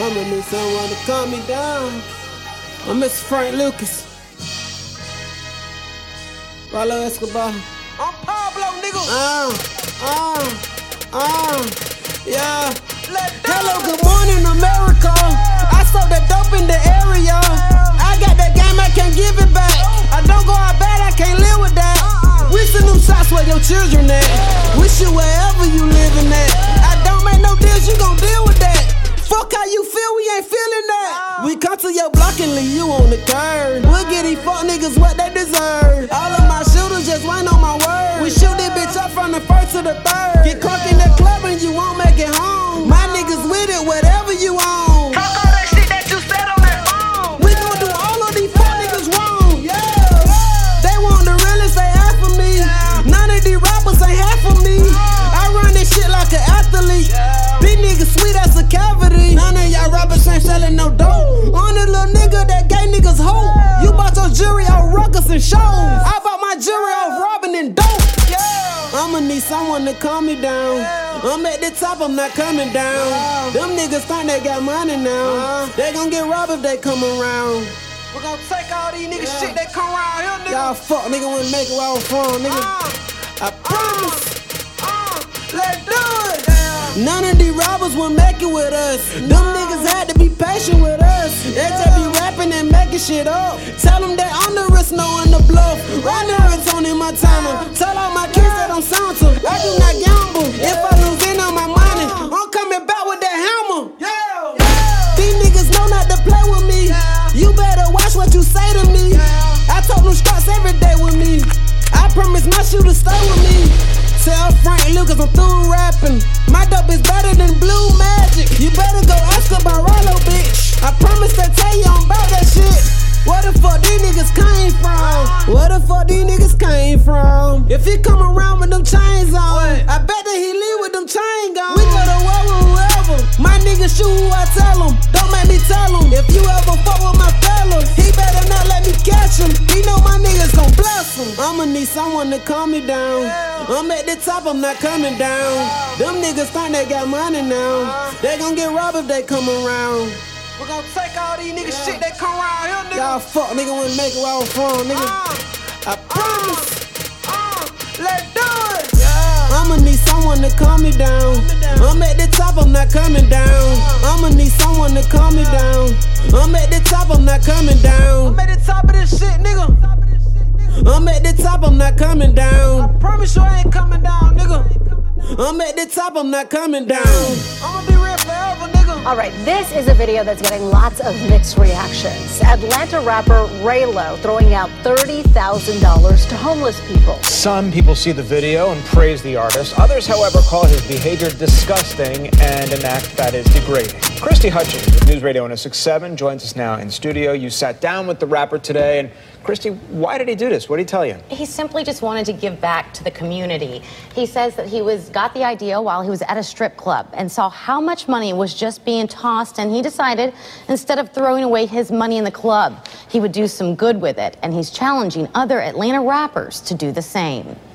I'ma need someone to calm me down. I'm Mr. Frank Lucas. Pablo Escobar. I'm Pablo, nigga. Yeah. Hello, good morning, America. I sold that dope in the area. I got that game, I can't give it back. I don't go out bad, I can't live with that. We send them shots where your children at. We shoot wherever you living at. I don't make no deals, you gon' deal with that. Fuck how you feel, we ain't feeling that. We come to your block and leave you on the curb. We'll get these fuck niggas what they deserve. All of my shooters just wait on my word. We shoot this bitch up from the first to the third. Get crunk in the club and you won't make it home. My niggas with it, whatever you own. Talk all that shit that you said on that phone. We gon' do all of these fuck niggas wrong, yeah. They want the realest, they half of me. None of these rappers ain't half of me. I run this shit like an athlete. These niggas sweet as a cavity. None of y'all rappers ain't selling no dope. On the little nigga that gay niggas hope. You bought your jury off ruckus and shows. I bought my jury off robbing and dope. I'ma need someone to calm me down. I'm at the top, I'm not coming down. Them niggas think they got money now. They gon' get robbed if they come around. We gon' take all these niggas shit that come around here, nigga. Y'all fuck nigga wouldn't make it where I was from, nigga. I promise. Let's do it. None of these robbers will make it with us. Them niggas had to be patient with us. They just be rapping and making shit up. Tell them they on the risk, knowing the bluff. Right now it's on in my timer. Tell all my kids that I'm sound to. I do not gamble. If I lose in on my money, I'm coming back with that hammer. These niggas know not to play with me. You better watch what you say to me. I told them shots every day with me. I promise my shooters stay with me. Tell Frank Lucas I'm through rapping. My dope is better than Blue Magic. You better go ask about Rollo, bitch. I promise to tell you I'm about that shit. Where the fuck these niggas came from? Where the fuck these niggas came from? If he come around with them chains on, I bet that he leave with them chains on. We go to war with whoever. My niggas shoot who I tell them. Don't make me tell them. If you ever fuck with my fellas, he better not let me catch him. He know my niggas gon' bless him. I'ma need someone to calm me down. I'm at the top, I'm not coming down. Them niggas think they got money now. They gon' get robbed if they come around. We gon' take all these niggas shit that come around here, nigga. Y'all fuck nigga wouldn't make it where I was from, nigga. I promise. Let's do it. I'ma need someone to calm me down. I'm at the top, I'm not coming down. I'ma need someone to calm me down. I'm at the top, I'm not coming down. I'm at the top of this shit, nigga. I'm at the top, I'm not coming down. I promise you I ain't coming down, nigga. I'm at the top, I'm not coming down. I'ma be real forever, nigga. All right, this is a video that's getting lots of mixed reactions. Atlanta rapper Raylo throwing out $30,000 to homeless people. Some people see the video and praise the artist. Others, however, call his behavior disgusting and an act that is degrading. Christy Hutchins with News Radio 106.7 joins us now in studio. You sat down with the rapper today, and Christy, why did he do this? What did he tell you? He simply just wanted to give back to the community. He says that he got the idea while he was at a strip club and saw how much money was just being tossed, and he decided instead of throwing away his money in the club, he would do some good with it, and he's challenging other Atlanta rappers to do the same.